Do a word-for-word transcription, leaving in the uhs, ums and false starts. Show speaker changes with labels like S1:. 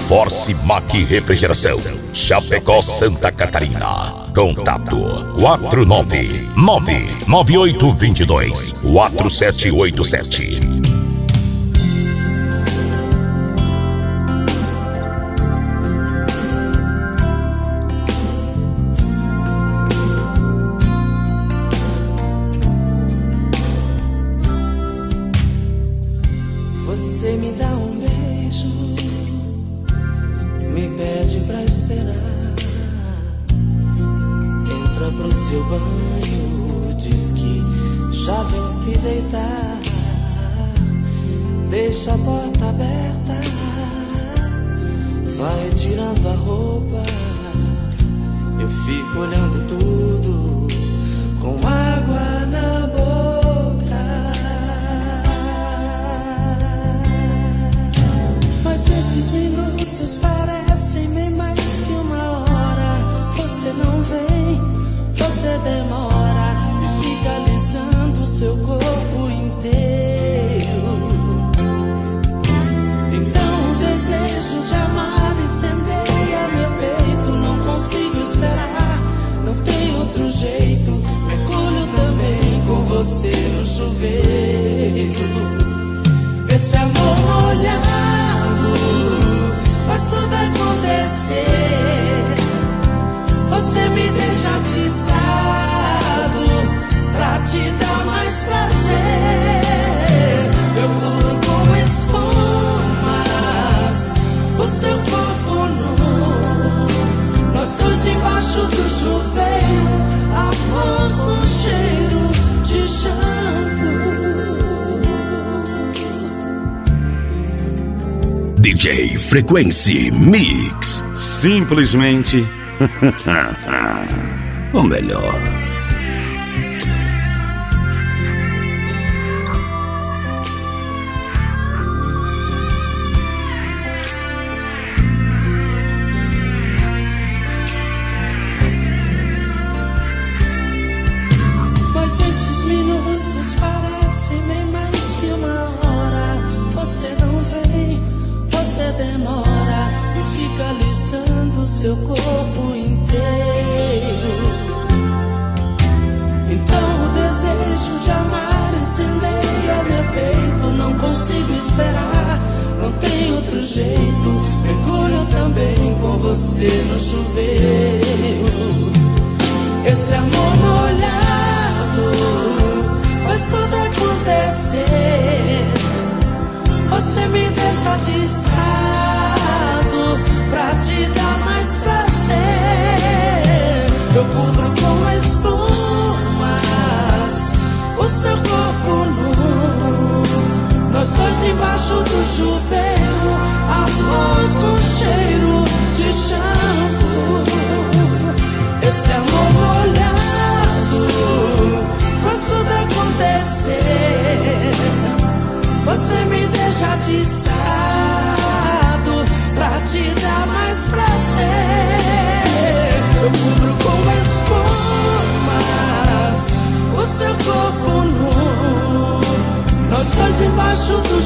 S1: Force Mac Refrigeração, Chapecó, Santa Catarina. Contato quatro nove nove nove oito dois dois quatro sete oito sete.
S2: Você me dá um beijo, me pede pra esperar, entra pro seu banho, diz que já vem se deitar, deixa a porta aberta, vai tirando a roupa, eu fico olhando tudo com água na boca. Mas esses minutos parecem bem mais que uma hora. Você não vem, você demora e fica alisando seu corpo inteiro. Então o desejo de amar incendeia meu peito. Não consigo esperar, não tem outro jeito. Mergulho também com você no chuveiro. Esse amor molhado faz tudo acontecer. Você me deixa atiçado pra te dar mais prazer. Eu cubro com espumas o seu corpo nu, nós dois embaixo do chuveiro, amor com cheiro de shampoo.
S1: D J Frequency Mix.
S3: Simplesmente o melhor.
S2: Mas esses minutos parecem bem mais que uma hora. Você não vem, você demora e fica alisando seu corpo inteiro. Então o desejo de amar incendeia meu peito. Não consigo esperar, não tem outro jeito. Mergulho também com você no chuveiro. Esse amor molhado faz tudo acontecer. Você me deixa atiçado pra te dar mais prazer. Eu cubro com espumas o seu corpo nu, nós dois embaixo do chuveiro, amor com cheiro de shampoo. Esse amor molhado faz tudo acontecer. Você me deixa atiçado pra te dar mais prazer. Eu cubro com espumas o seu corpo nu, nós dois embaixo do